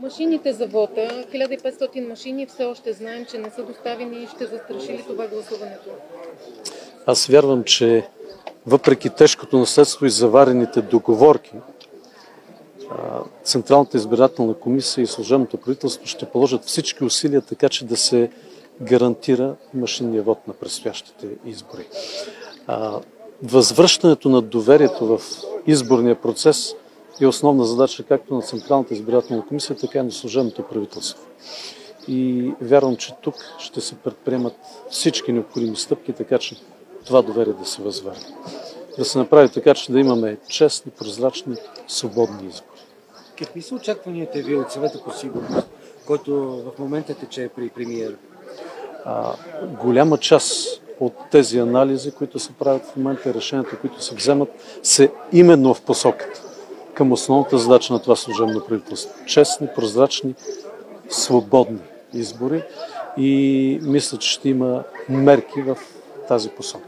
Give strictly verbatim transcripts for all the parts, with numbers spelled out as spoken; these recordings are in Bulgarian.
Машините за вота, хиляда и петстотин машини, все още знаем, че не са доставени и ще застраши ли това гласуването? Аз вярвам, че въпреки тежкото наследство и заварените договорки, Централната избирателна комисия и служебното правителство ще положат всички усилия, така че да се гарантира машинния вод на предстоящите избори. Възвръщането на доверието в изборния процес е основна задача както на Централната избирателна комисия, така и на служебното правителство. И вярвам, че тук ще се предприемат всички необходими стъпки, така че това доверие да се възвърне. Да се направи така, че да имаме честни, прозрачни, свободни избори. Какви са очакванията ви от Съвета по сигурност, който в момента тече при премиера? А, голяма част от тези анализи, които се правят в момента и решенията, които се вземат, са именно в посоката към основната задача на това служебно правителство. Честни, прозрачни, свободни избори и мисля, че ще има мерки в тази посока.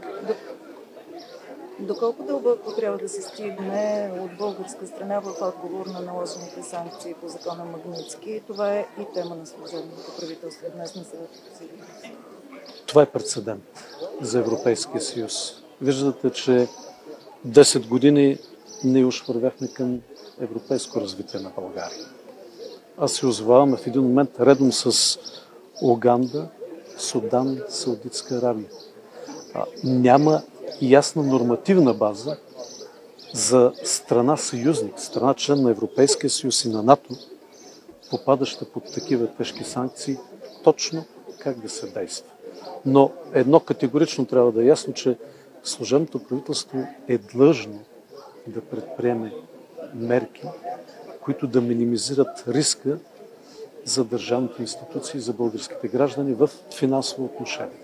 Доколко дълбоко трябва да се стигне от българска страна в отговор на наложените санкции по закона Магнитски? Това е и тема на служебното правителство днес на Съвета по сигурност. Това е прецедент за Европейския съюз. Виждате, че десет години ние уж вървяхме към европейско развитие на България. Аз се озоваваме в един момент редом с Уганда, Судан, Саудитска Арабия. А, няма ясна нормативна база за страна съюзник, страна член на Европейския съюз и на НАТО, попадаща под такива тежки санкции, точно как да се действа. Но едно категорично трябва да е ясно, че служебното правителство е длъжно да предприеме мерки, които да минимизират риска за държавните институции, за българските граждани в финансово отношение.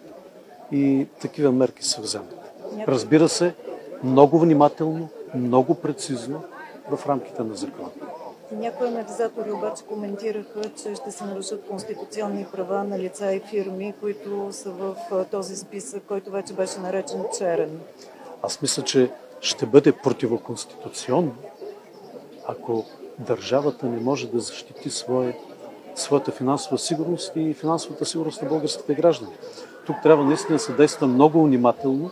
И такива мерки се вземат. Разбира се, много внимателно, много прецизно в рамките на закона. Някои анализатори обаче коментираха, че ще се нарушат конституционни права на лица и фирми, които са в този списък, който вече беше наречен черен. Аз мисля, че ще бъде противоконституционно, ако държавата не може да защити своя, своята финансова сигурност и финансовата сигурност на българските граждани. Тук трябва наистина да се действа много внимателно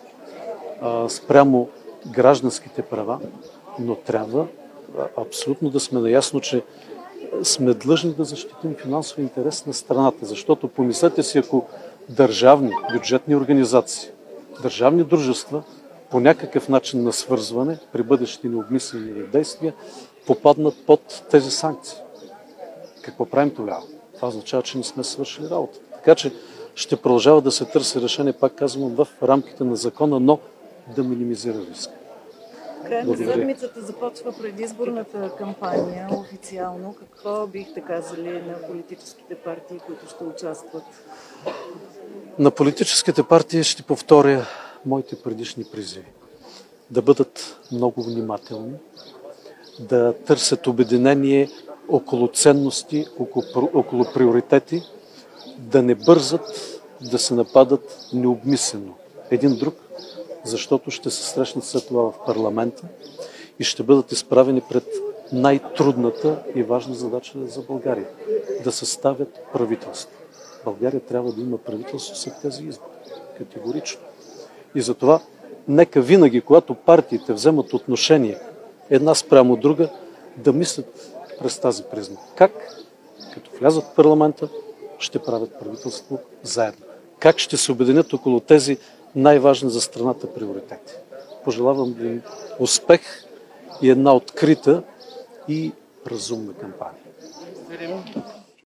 а, спрямо гражданските права, но трябва а, абсолютно да сме наясно, че сме длъжни да защитим финансови интерес на страната, защото помислете си, ако държавни бюджетни организации, държавни дружества по някакъв начин на свързване при бъдещи необмислени действия попаднат под тези санкции. Какво правим тогава? Това означава, че не сме свършили работа. Така че ще продължава да се търси решение, пак казвам, в рамките на закона, но да минимизира риска. Край на седмицата започва предизборната кампания официално. Какво бихте казали на политическите партии, които ще участват? На политическите партии ще повторя моите предишни призиви. Да бъдат много внимателни, да търсят обединение около ценности, около, около приоритети, да не бързат да се нападат необмислено един друг, защото ще се срещнат след това в парламента и ще бъдат изправени пред най-трудната и важна задача за България – да съставят правителство. България трябва да има правителство след тези избори. Категорично. И затова нека винаги, когато партиите вземат отношение една спрямо друга, да мислят през тази призма. Как, като влязат в парламента, ще правят правителство заедно? Как ще се обединят около тези най-важни за страната приоритети? Пожелавам ви успех и една открита и разумна кампания.